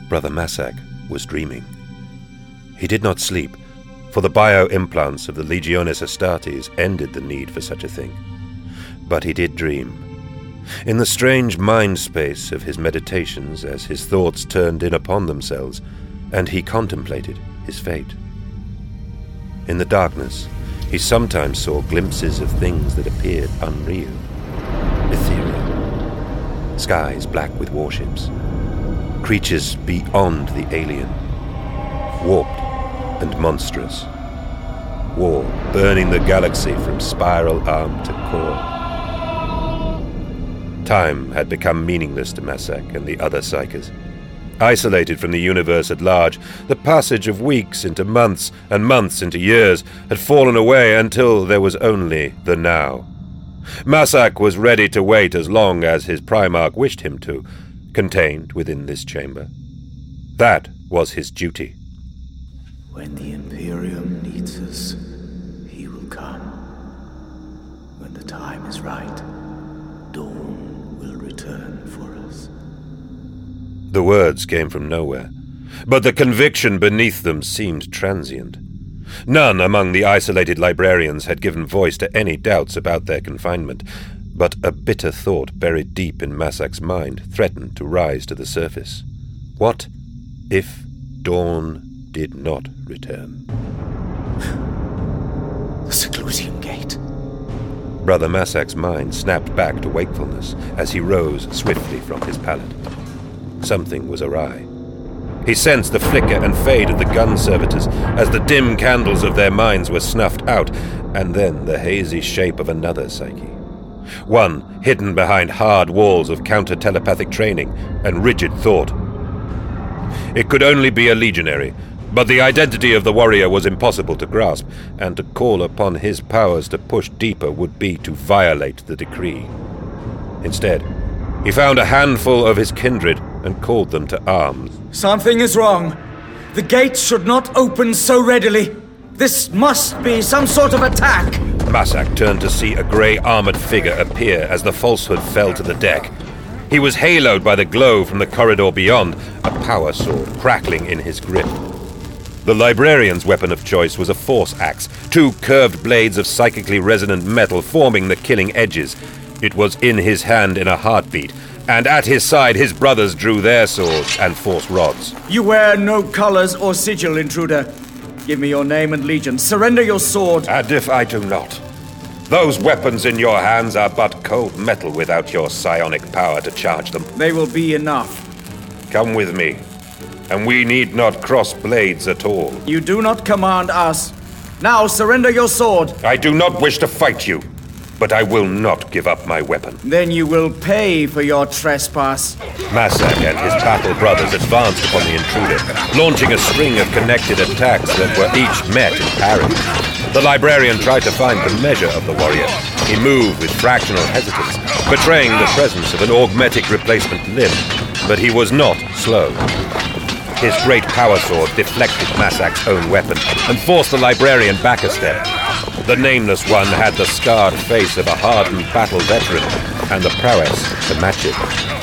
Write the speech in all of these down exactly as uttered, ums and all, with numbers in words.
Brother Massac was dreaming. He did not sleep, for the bio-implants of the Legiones Astartes ended the need for such a thing. But he did dream. In the strange mind space of his meditations, as his thoughts turned in upon themselves, and he contemplated his fate. In the darkness, he sometimes saw glimpses of things that appeared unreal, ethereal. Skies black with warships. Creatures beyond the alien. Warped and monstrous. War burning the galaxy from spiral arm to core. Time had become meaningless to Massac and the other Psykers. Isolated from the universe at large, the passage of weeks into months and months into years had fallen away until there was only the now. Massac was ready to wait as long as his Primarch wished him to, contained within this chamber. That was his duty. When the Imperium needs us, he will come. When the time is right, dawn will return for us. The words came from nowhere, but the conviction beneath them seemed transient. None among the isolated librarians had given voice to any doubts about their confinement, but a bitter thought buried deep in Massac's mind threatened to rise to the surface. What if dawn did not return? The Seclusium Gate. Brother Massac's mind snapped back to wakefulness as he rose swiftly from his pallet. Something was awry. He sensed the flicker and fade of the gun servitors as the dim candles of their minds were snuffed out, and then the hazy shape of another Psyche. One hidden behind hard walls of counter-telepathic training and rigid thought. It could only be a legionary, but the identity of the warrior was impossible to grasp, and to call upon his powers to push deeper would be to violate the decree. Instead, he found a handful of his kindred and called them to arms. Something is wrong. The gate should not open so readily. This must be some sort of attack. Massac turned to see a grey armoured figure appear as the falsehood fell to the deck. He was haloed by the glow from the corridor beyond, a power sword crackling in his grip. The librarian's weapon of choice was a force axe, two curved blades of psychically resonant metal forming the killing edges. It was in his hand in a heartbeat, and at his side his brothers drew their swords and force rods. You wear no colors or sigil, intruder. Give me your name and legion. Surrender your sword. And if I do not, those weapons in your hands are but cold metal without your psionic power to charge them. They will be enough. Come with me, and we need not cross blades at all. You do not command us. Now surrender your sword. I do not wish to fight you, but I will not give up my weapon. Then you will pay for your trespass. Massac and his battle brothers advanced upon the intruder, launching a string of connected attacks that were each met and parried. The librarian tried to find the measure of the warrior. He moved with fractional hesitance, betraying the presence of an augmetic replacement limb, but he was not slow. His great power sword deflected Massac's own weapon and forced the librarian back a step. The nameless one had the scarred face of a hardened battle veteran and the prowess to match it.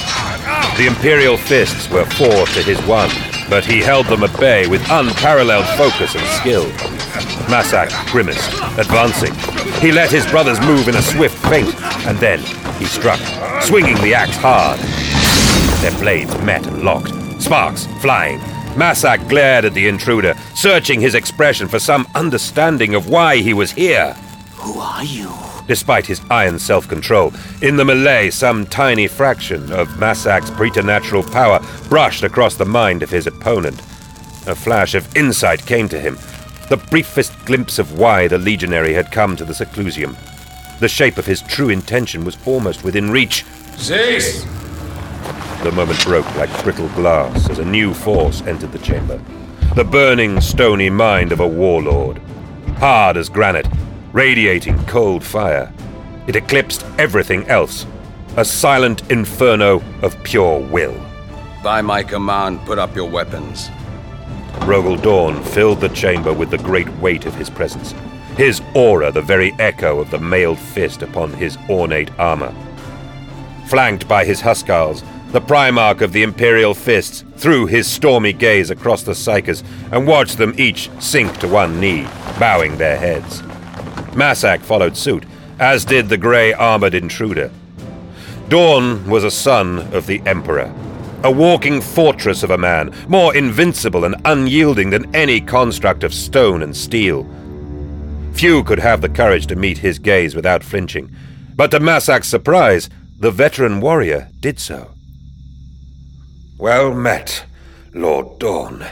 The Imperial fists were four to his one, but he held them at bay with unparalleled focus and skill. Massac grimaced, advancing. He let his brothers move in a swift feint, and then he struck, swinging the axe hard. Their blades met and locked, sparks flying. Massac glared at the intruder, searching his expression for some understanding of why he was here. Who are you? Despite his iron self-control, in the melee some tiny fraction of Massac's preternatural power brushed across the mind of his opponent. A flash of insight came to him, the briefest glimpse of why the legionary had come to the Seclusium. The shape of his true intention was almost within reach. Cease! The moment broke like brittle glass as a new force entered the chamber. The burning, stony mind of a warlord. Hard as granite, radiating cold fire. It eclipsed everything else. A silent inferno of pure will. By my command, put up your weapons. Rogel Dawn filled the chamber with the great weight of his presence. His aura the very echo of the mailed fist upon his ornate armor. Flanked by his Huskarls, The Primarch of the Imperial Fists threw his stormy gaze across the Psykers and watched them each sink to one knee, bowing their heads. Massac followed suit, as did the grey-armored intruder. Dorn was a son of the Emperor, a walking fortress of a man, more invincible and unyielding than any construct of stone and steel. Few could have the courage to meet his gaze without flinching, but to Massac's surprise, the veteran warrior did so. "Well met, Lord Dorn."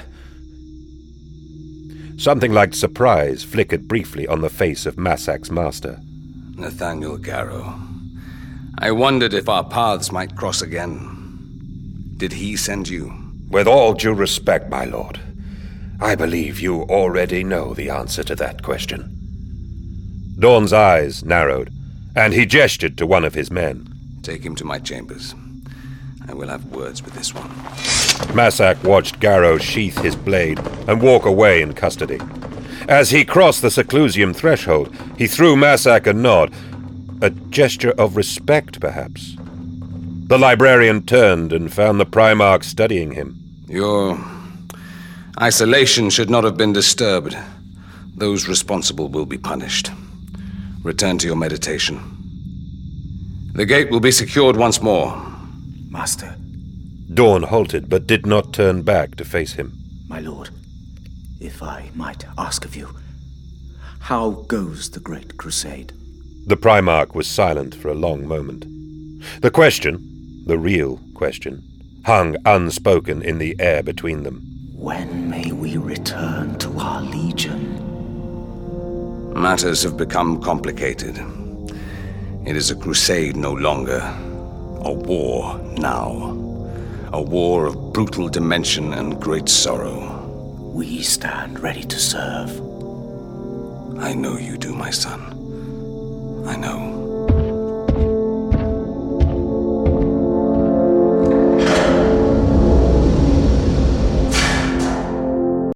Something like surprise flickered briefly on the face of Massac's master. Nathaniel Garrow. I wondered if our paths might cross again. Did he send you? With all due respect, my lord, I believe you already know the answer to that question. Dorn's eyes narrowed, and he gestured to one of his men. Take him to my chambers. I will have words with this one. Massac watched Garrow sheath his blade and walk away in custody. As he crossed the seclusium threshold, he threw Massac a nod, a gesture of respect, perhaps. The librarian turned and found the Primarch studying him. Your isolation should not have been disturbed. Those responsible will be punished. Return to your meditation. The gate will be secured once more. Master. Dorn halted, but did not turn back to face him. My lord, if I might ask of you, how goes the Great Crusade? The Primarch was silent for a long moment. The question, the real question, hung unspoken in the air between them. When may we return to our legion? Matters have become complicated. It is a crusade no longer. A war now. A war of brutal dimension and great sorrow. We stand ready to serve. I know you do, my son. I know.